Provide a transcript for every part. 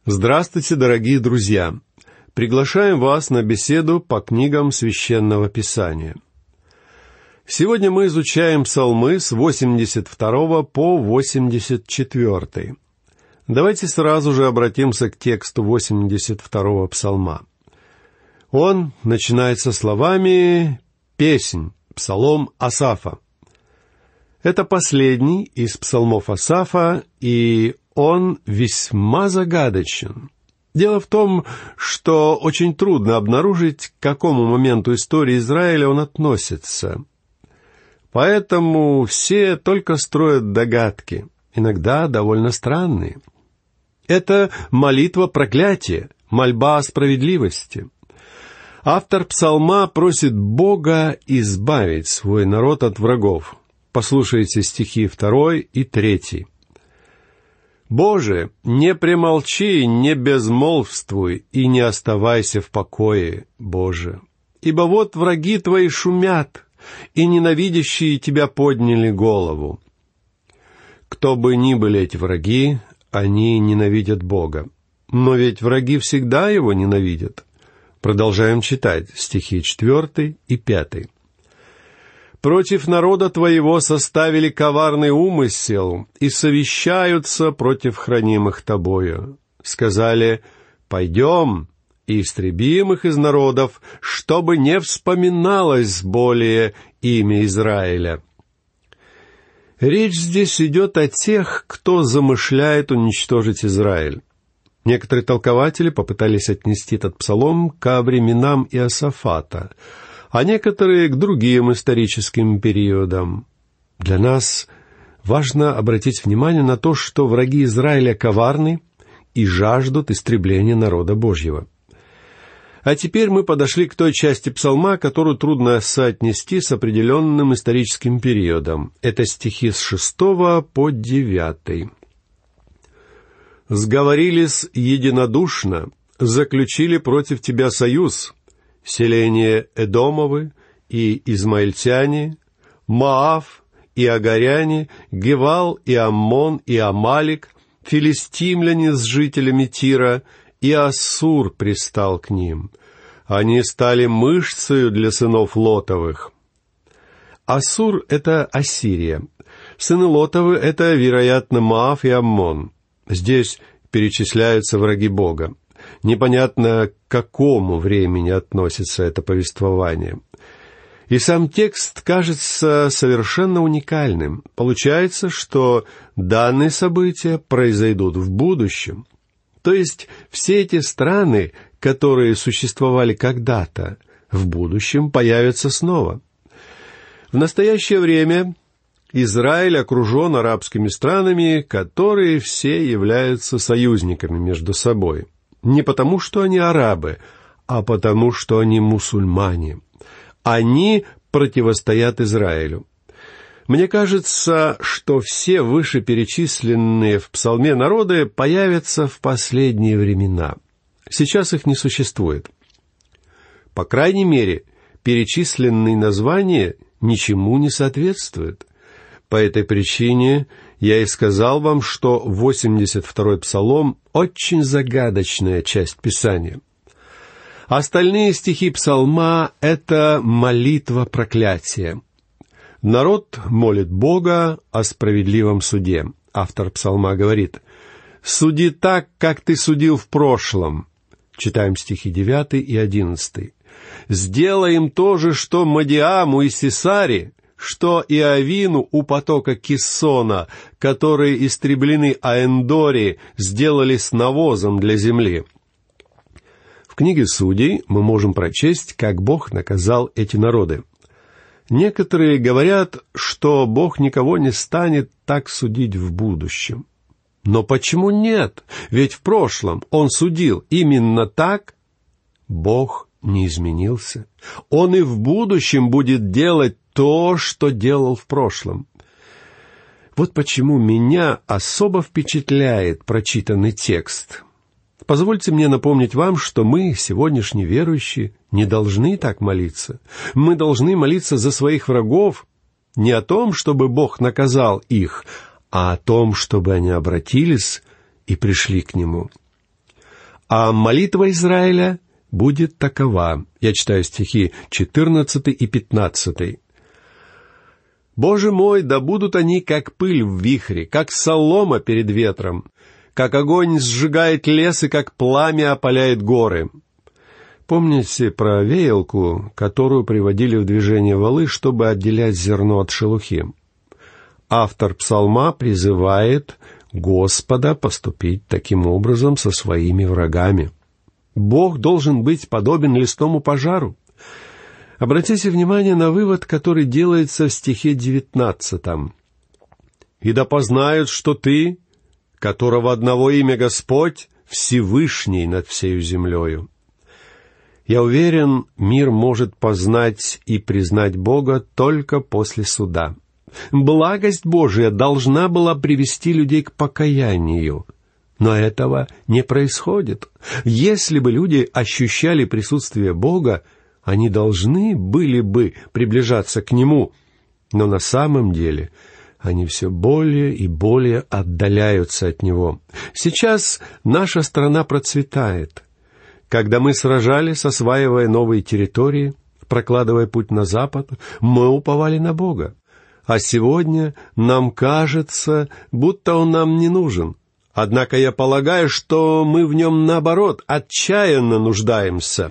Здравствуйте, дорогие друзья! Приглашаем вас на беседу по книгам Священного Писания. Сегодня мы изучаем псалмы с 82 по 84. Давайте сразу же обратимся к тексту 82 псалма. Он начинается словами «Песнь», псалом Асафа. Это последний из псалмов Асафа, и он весьма загадочен. Дело в том, что очень трудно обнаружить, к какому моменту истории Израиля он относится. Поэтому все только строят догадки, иногда довольно странные. Это молитва проклятия, мольба о справедливости. Автор псалма просит Бога избавить свой народ от врагов. Послушайте стихи 2 и 3. «Боже, не премолчи, не безмолвствуй, и не оставайся в покое, Боже. Ибо вот враги твои шумят, и ненавидящие тебя подняли голову». Кто бы ни были эти враги, они ненавидят Бога. Но ведь враги всегда его ненавидят. Продолжаем читать стихи 4 и 5. «Против народа твоего составили коварный умысел и совещаются против хранимых тобою. Сказали: пойдем и истребим их из народов, чтобы не вспоминалось более имя Израиля». Речь здесь идет о тех, кто замышляет уничтожить Израиль. Некоторые толкователи попытались отнести этот псалом ко временам Иосафата, а некоторые к другим историческим периодам. Для нас важно обратить внимание на то, что враги Израиля коварны и жаждут истребления народа Божьего. А теперь мы подошли к той части псалма, которую трудно соотнести с определенным историческим периодом. Это стихи с 6 по 9. «Сговорились единодушно, заключили против тебя союз, селение Эдомовы и измаильтяне, Моав и агаряне, Гевал и Аммон и Амалик, филистимляне с жителями Тира, и Ассур пристал к ним. Они стали мышцею для сынов Лотовых». Ассур — это Ассирия. Сыны Лотовы — это, вероятно, Моав и Аммон. Здесь перечисляются враги Бога. Непонятно, к какому времени относится это повествование. И сам текст кажется совершенно уникальным. Получается, что данные события произойдут в будущем. То есть все эти страны, которые существовали когда-то, в будущем появятся снова. В настоящее время Израиль окружен арабскими странами, которые все являются союзниками между собой. Не потому, что они арабы, а потому, что они мусульмане. Они противостоят Израилю. Мне кажется, что все вышеперечисленные в псалме народы появятся в последние времена. Сейчас их не существует. По крайней мере, перечисленные названия ничему не соответствуют. По этой причине я и сказал вам, что 82-й псалом — очень загадочная часть Писания. Остальные стихи псалма — это молитва проклятия. Народ молит Бога о справедливом суде. Автор псалма говорит: «Суди так, как ты судил в прошлом». Читаем стихи 9 и 11. «Сделай им то же, что Мадиаму и Сисаре, что и Авину у потока Киссона, которые истреблены Аэндори, сделали с навозом для земли». В книге Судей мы можем прочесть, как Бог наказал эти народы. Некоторые говорят, что Бог никого не станет так судить в будущем. Но почему нет? Ведь в прошлом Он судил именно так. Бог не изменился. Он и в будущем будет делать то, что делал в прошлом. Вот почему меня особо впечатляет прочитанный текст. Позвольте мне напомнить вам, что мы, сегодняшние верующие, не должны так молиться. Мы должны молиться за своих врагов не о том, чтобы Бог наказал их, а о том, чтобы они обратились и пришли к Нему. А молитва Израиля будет такова. Я читаю стихи 14 и 15. «Боже мой, да будут они, как пыль в вихре, как солома перед ветром, как огонь сжигает лес и как пламя опаляет горы». Помните про веялку, которую приводили в движение валы, чтобы отделять зерно от шелухи? Автор псалма призывает Господа поступить таким образом со своими врагами. Бог должен быть подобен лесному пожару. Обратите внимание на вывод, который делается в стихе 19. «И да познают, что ты, которого одного имя Господь, Всевышний над всею землею». Я уверен, мир может познать и признать Бога только после суда. Благость Божия должна была привести людей к покаянию. Но этого не происходит. Если бы люди ощущали присутствие Бога, они должны были бы приближаться к Нему. Но на самом деле они все более и более отдаляются от Него. Сейчас наша страна процветает. Когда мы сражались, осваивая новые территории, прокладывая путь на запад, мы уповали на Бога. А сегодня нам кажется, будто Он нам не нужен. Однако я полагаю, что мы в Нем, наоборот, отчаянно нуждаемся.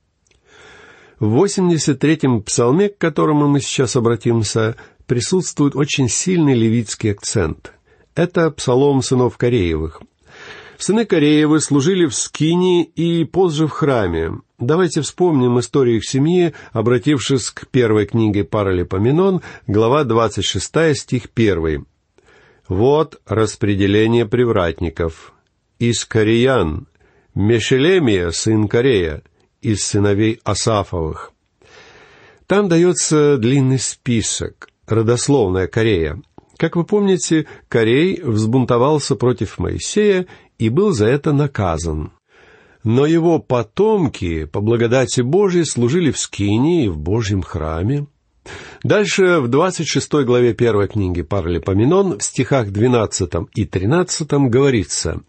В 83-м псалме, к которому мы сейчас обратимся, присутствует очень сильный левитский акцент. Это псалом сынов Кореевых. Сыны Кореевы служили в скинии и позже в храме. Давайте вспомним историю их семьи, обратившись к первой книге Паралипоменон, глава 26, стих 1. «Вот распределение привратников. Из Кореян, Мешелемия, сын Корея, из сыновей Асафовых». Там дается длинный список, родословная Корея. Как вы помните, Корей взбунтовался против Моисея и был за это наказан. Но его потомки, по благодати Божией, служили в скинии и в Божьем храме. Дальше в 26 главе 1 книги Паралипоменон, в стихах 12 и 13 говорится: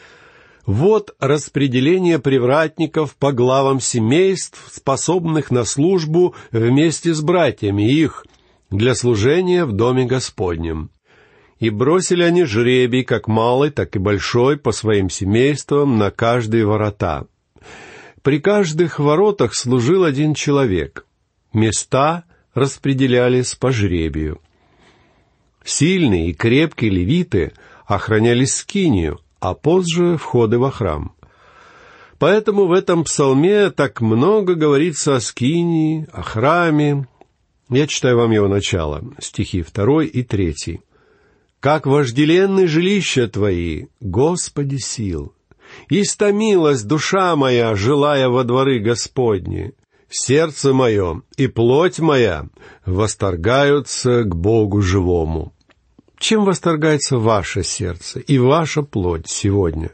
«Вот распределение привратников по главам семейств, способных на службу вместе с братьями их, для служения в доме Господнем. И бросили они жребий, как малый, так и большой, по своим семействам на каждые ворота. При каждых воротах служил один человек. Места распределялись по жребию. Сильные и крепкие левиты охраняли скинию, а позже входы во храм. Поэтому в этом псалме так много говорится о скинии, о храме. Я читаю вам его начало, стихи 2 и 3. «Как вожделенны жилища Твои, Господи сил! Истомилась душа моя, желая во дворы Господни. Сердце мое и плоть моя восторгаются к Богу живому». Чем восторгается ваше сердце и ваша плоть сегодня?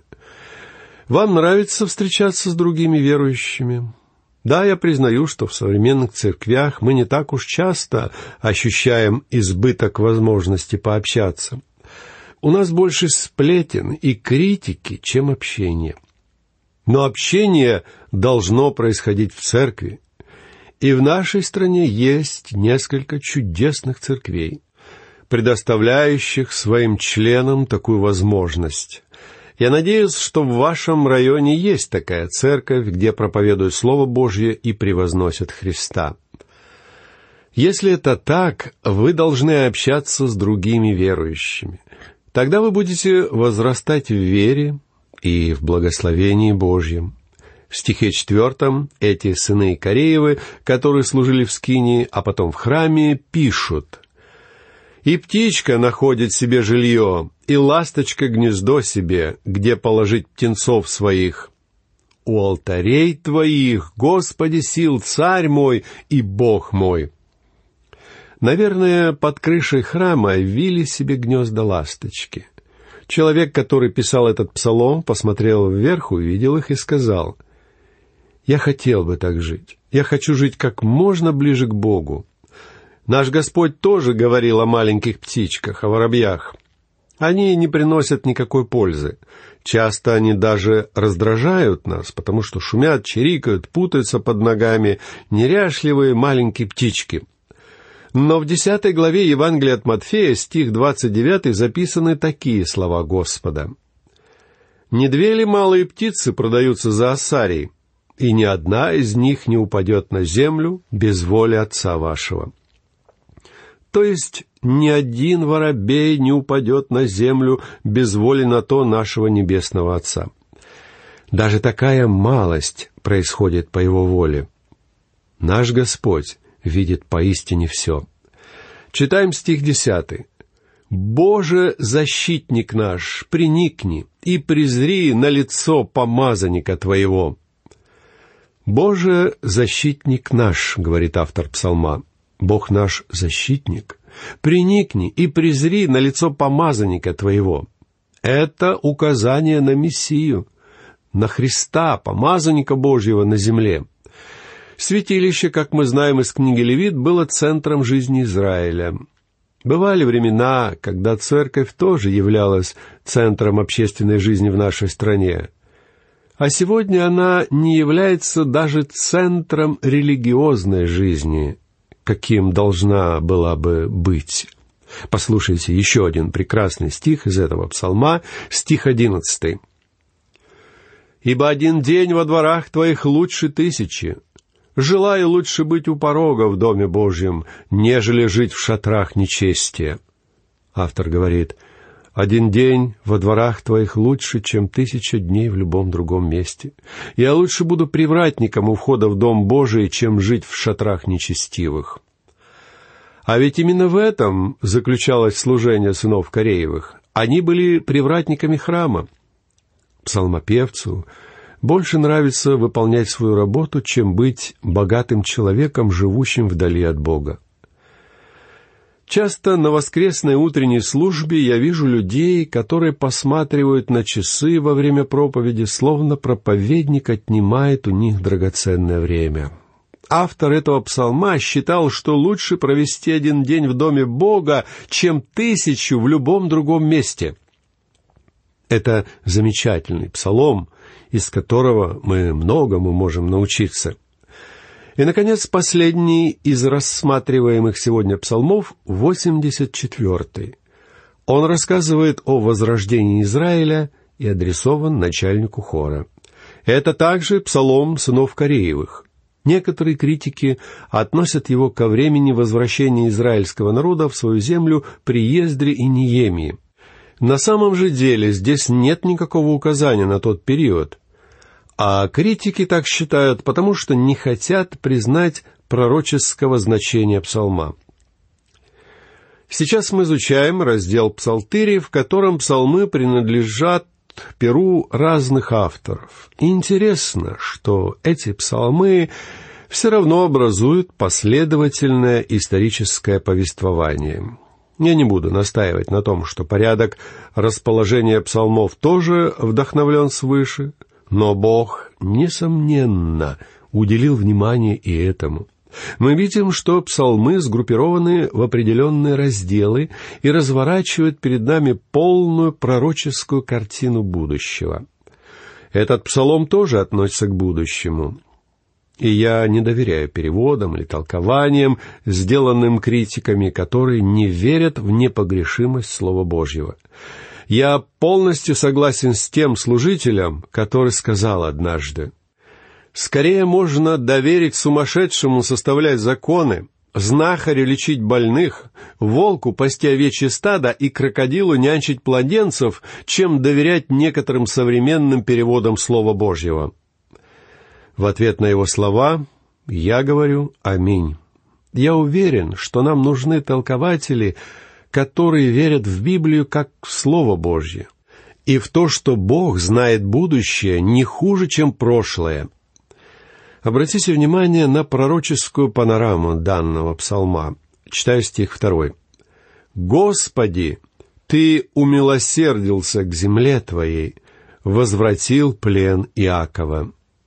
Вам нравится встречаться с другими верующими? Да, я признаю, что в современных церквях мы не так уж часто ощущаем избыток возможности пообщаться. У нас больше сплетен и критики, чем общения. Но общение должно происходить в церкви. И в нашей стране есть несколько чудесных церквей, предоставляющих своим членам такую возможность. Я надеюсь, что в вашем районе есть такая церковь, где проповедуют Слово Божье и превозносят Христа. Если это так, вы должны общаться с другими верующими. Тогда вы будете возрастать в вере и в благословении Божьем. В стихе 4 эти сыны Кореевы, которые служили в скинии, а потом в храме, пишут: «И птичка находит себе жилье, и ласточка гнездо себе, где положить птенцов своих. У алтарей Твоих, Господи сил, Царь мой и Бог мой». Наверное, под крышей храма вили себе гнезда ласточки. Человек, который писал этот псалом, посмотрел вверх, увидел их и сказал: «Я хотел бы так жить. Я хочу жить как можно ближе к Богу». Наш Господь тоже говорил о маленьких птичках, о воробьях. Они не приносят никакой пользы. Часто они даже раздражают нас, потому что шумят, чирикают, путаются под ногами, неряшливые маленькие птички. Но в 10 главе Евангелия от Матфея, стих 29, записаны такие слова Господа. «Не 2 ли малые птицы продаются за осарий, и ни одна из них не упадет на землю без воли Отца вашего». То есть ни один воробей не упадет на землю без воли на то нашего Небесного Отца. Даже такая малость происходит по Его воле. Наш Господь видит поистине все. Читаем стих 10. «Боже, защитник наш, приникни и презри на лицо помазанника Твоего». «Боже, защитник наш», — говорит автор псалма, — «Бог наш защитник, приникни и презри на лицо помазанника Твоего». Это указание на Мессию, на Христа, помазанника Божьего на земле. Святилище, как мы знаем из книги Левит, было центром жизни Израиля. Бывали времена, когда церковь тоже являлась центром общественной жизни в нашей стране. А сегодня она не является даже центром религиозной жизни, каким должна была бы быть. Послушайте еще один прекрасный стих из этого псалма, стих 11. «Ибо один день во дворах Твоих лучше 1000. Желаю лучше быть у порога в Доме Божьем, нежели жить в шатрах нечестия». Автор говорит, «Один день во дворах Твоих лучше, чем 1000 дней в любом другом месте. Я лучше буду привратником у входа в Дом Божий, чем жить в шатрах нечестивых». А ведь именно в этом заключалось служение сынов Кореевых. Они были привратниками храма. Псалмопевцу больше нравится выполнять свою работу, чем быть богатым человеком, живущим вдали от Бога. Часто на воскресной утренней службе я вижу людей, которые посматривают на часы во время проповеди, словно проповедник отнимает у них драгоценное время. Автор этого псалма считал, что лучше провести один день в Доме Бога, чем 1000 в любом другом месте. Это замечательный псалом, из которого мы многому можем научиться. И, наконец, последний из рассматриваемых сегодня псалмов, 84-й. Он рассказывает о возрождении Израиля и адресован начальнику хора. Это также псалом сынов Кореевых. Некоторые критики относят его ко времени возвращения израильского народа в свою землю при Ездре и Неемии. На самом же деле здесь нет никакого указания на тот период, а критики так считают, потому что не хотят признать пророческого значения псалма. Сейчас мы изучаем раздел Псалтыри, в котором псалмы принадлежат перу разных авторов. И интересно, что эти псалмы все равно образуют последовательное историческое повествование. Я не буду настаивать на том, что порядок расположения псалмов тоже вдохновлен свыше, но Бог, несомненно, уделил внимание и этому. Мы видим, что псалмы сгруппированы в определенные разделы и разворачивают перед нами полную пророческую картину будущего. Этот псалом тоже относится к будущему. И я не доверяю переводам или толкованиям, сделанным критиками, которые не верят в непогрешимость Слова Божьего. Я полностью согласен с тем служителем, который сказал однажды: «Скорее можно доверить сумасшедшему составлять законы, знахарю лечить больных, волку пасти овечье стадо и крокодилу нянчить младенцев, чем доверять некоторым современным переводам Слова Божьего». В ответ на его слова я говорю «Аминь». Я уверен, что нам нужны толкователи, которые верят в Библию как в Слово Божье, и в то, что Бог знает будущее не хуже, чем прошлое. Обратите внимание на пророческую панораму данного псалма. Читаю стих 2. «Господи, Ты умилосердился к земле Твоей, возвратил плен Иакова».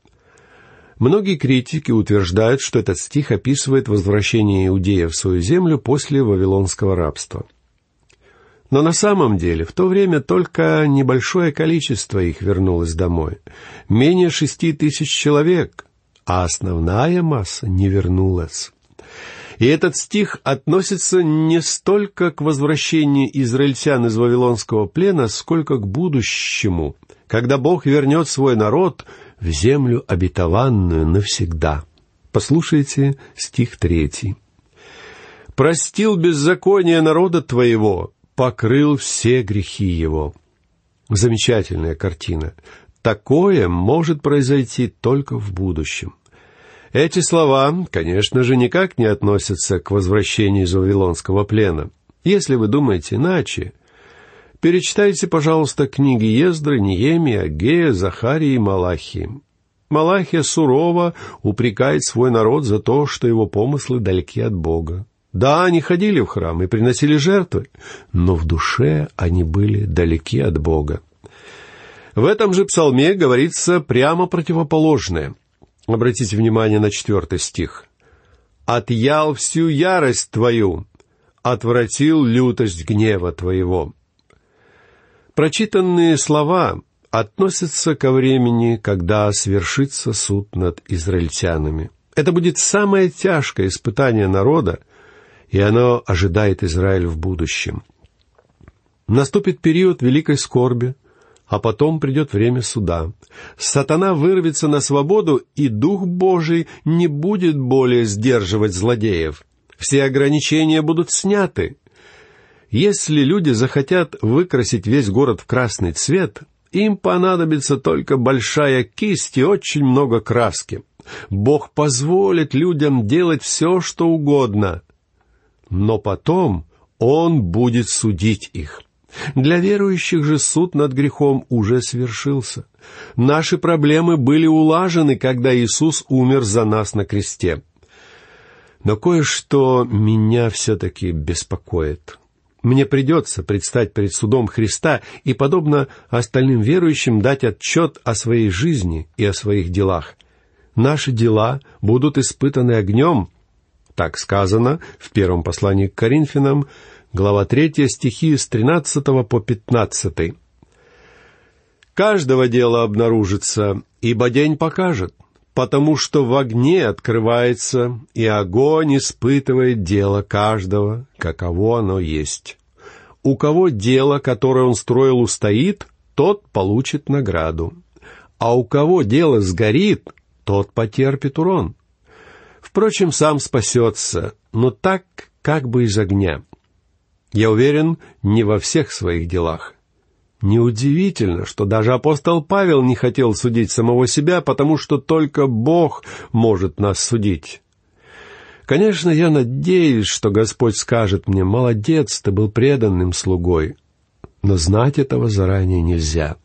Многие критики утверждают, что этот стих описывает возвращение иудеев в свою землю после вавилонского рабства. Но на самом деле в то время только небольшое количество их вернулось домой. Менее 6000 человек, а основная масса не вернулась. И этот стих относится не столько к возвращению израильтян из Вавилонского плена, сколько к будущему, когда Бог вернет свой народ в землю обетованную навсегда. Послушайте стих 3. «Простил беззаконие народа твоего, покрыл все грехи его». Замечательная картина. Такое может произойти только в будущем. Эти слова, конечно же, никак не относятся к возвращению из Вавилонского плена. Если вы думаете иначе, перечитайте, пожалуйста, книги Ездры, Неемии, Аггея, Захарии и Малахии. Малахия сурово упрекает свой народ за то, что его помыслы далеки от Бога. Да, они ходили в храм и приносили жертвы, но в душе они были далеки от Бога. В этом же псалме говорится прямо противоположное. Обратите внимание на 4 стих. «Отъял всю ярость твою, отвратил лютость гнева твоего». Прочитанные слова относятся ко времени, когда свершится суд над израильтянами. Это будет самое тяжкое испытание народа, и оно ожидает Израиль в будущем. Наступит период великой скорби, а потом придет время суда. Сатана вырвется на свободу, и Дух Божий не будет более сдерживать злодеев. Все ограничения будут сняты. Если люди захотят выкрасить весь город в красный цвет, им понадобится только большая кисть и очень много краски. Бог позволит людям делать все, что угодно, но потом Он будет судить их. Для верующих же суд над грехом уже свершился. Наши проблемы были улажены, когда Иисус умер за нас на кресте. Но кое-что меня все-таки беспокоит. Мне придется предстать перед судом Христа и, подобно остальным верующим, дать отчет о своей жизни и о своих делах. Наши дела будут испытаны огнем. Так сказано в первом послании к Коринфянам, глава 3, стихи с 13 по 15. «Каждого дела обнаружится, ибо день покажет, потому что в огне открывается, и огонь испытывает дело каждого, каково оно есть. У кого дело, которое он строил, устоит, тот получит награду, а у кого дело сгорит, тот потерпит урон. Впрочем, сам спасется, но так, как бы из огня. Я уверен, не во всех своих делах. Неудивительно, что даже апостол Павел не хотел судить самого себя, потому что только Бог может нас судить. Конечно, я надеюсь, что Господь скажет мне: «Молодец, ты был преданным слугой». Но знать этого заранее нельзя.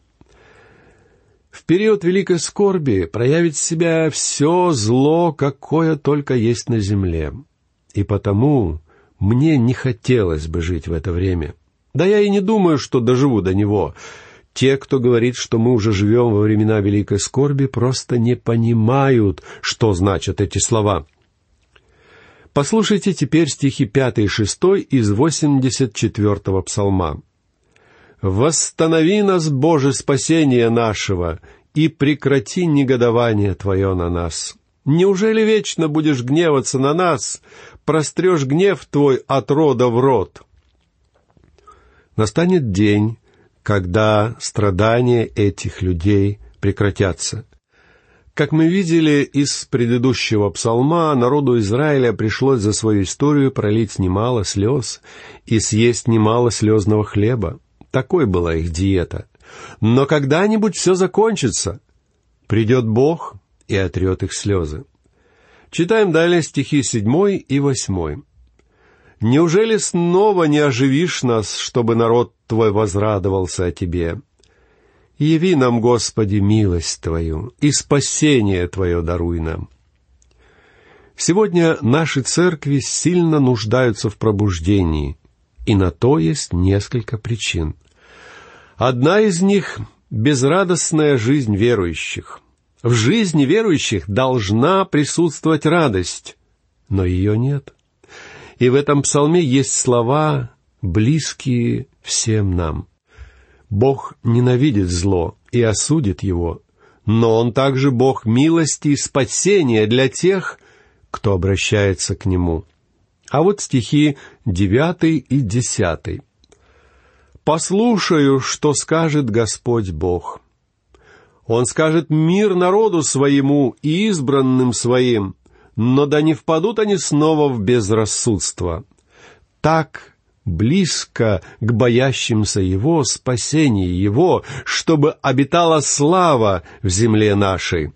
В период великой скорби проявит себя все зло, какое только есть на земле. И потому мне не хотелось бы жить в это время. Да я и не думаю, что доживу до него. Те, кто говорит, что мы уже живем во времена великой скорби, просто не понимают, что значат эти слова. Послушайте теперь стихи 5 и 6 из 84-го псалма. «Восстанови нас, Боже, спасение нашего, и прекрати негодование Твое на нас. Неужели вечно будешь гневаться на нас, прострешь гнев Твой от рода в род?» Настанет день, когда страдания этих людей прекратятся. Как мы видели из предыдущего псалма, народу Израиля пришлось за свою историю пролить немало слез и съесть немало слезного хлеба. Такой была их диета. Но когда-нибудь все закончится. Придет Бог и отрет их слезы. Читаем далее стихи 7 и 8. «Неужели снова не оживишь нас, чтобы народ Твой возрадовался о Тебе? Яви нам, Господи, милость Твою, и спасение Твое даруй нам». Сегодня наши церкви сильно нуждаются в пробуждении, и на то есть несколько причин. Одна из них — безрадостная жизнь верующих. В жизни верующих должна присутствовать радость, но ее нет. И в этом псалме есть слова, близкие всем нам. Бог ненавидит зло и осудит его, но Он также Бог милости и спасения для тех, кто обращается к Нему. А вот стихи 9 и 10. «Послушаю, что скажет Господь Бог. Он скажет мир народу своему и избранным своим, но да не впадут они снова в безрассудство. Так близко к боящимся Его спасение Его, чтобы обитала слава в земле нашей».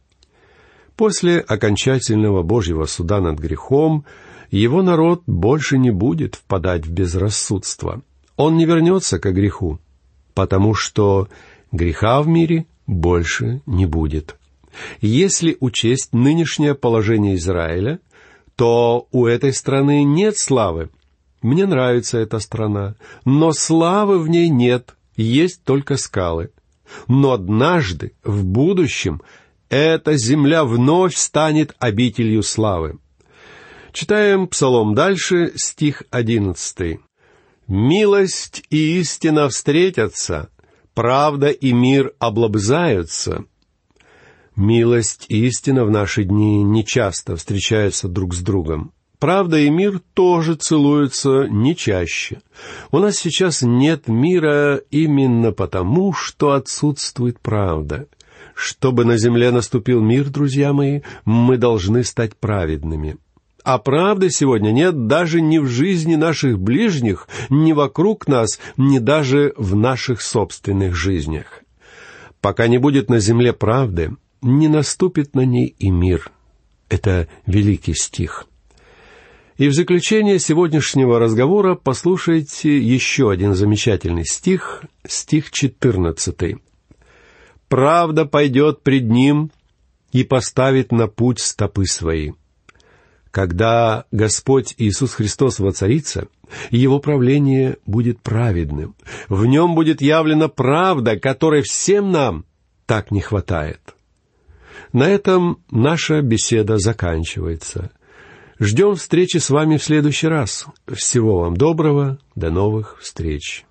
После окончательного Божьего суда над грехом Его народ больше не будет впадать в безрассудство. Он не вернется к греху, потому что греха в мире больше не будет. Если учесть нынешнее положение Израиля, то у этой страны нет славы. Мне нравится эта страна, но славы в ней нет, есть только скалы. Но однажды, в будущем, эта земля вновь станет обителью славы. Читаем Псалом дальше, стих 11. «Милость и истина встретятся, правда и мир облобзаются». Милость и истина в наши дни нечасто встречаются друг с другом. Правда и мир тоже целуются не чаще. У нас сейчас нет мира именно потому, что отсутствует правда. Чтобы на земле наступил мир, друзья мои, мы должны стать праведными. А правды сегодня нет даже ни в жизни наших ближних, ни вокруг нас, ни даже в наших собственных жизнях. Пока не будет на земле правды, не наступит на ней и мир. Это великий стих. И в заключение сегодняшнего разговора послушайте еще один замечательный стих, стих 14. «Правда пойдет пред ним и поставит на путь стопы свои». Когда Господь Иисус Христос воцарится, Его правление будет праведным. В Нем будет явлена правда, которой всем нам так не хватает. На этом наша беседа заканчивается. Ждем встречи с вами в следующий раз. Всего вам доброго, до новых встреч.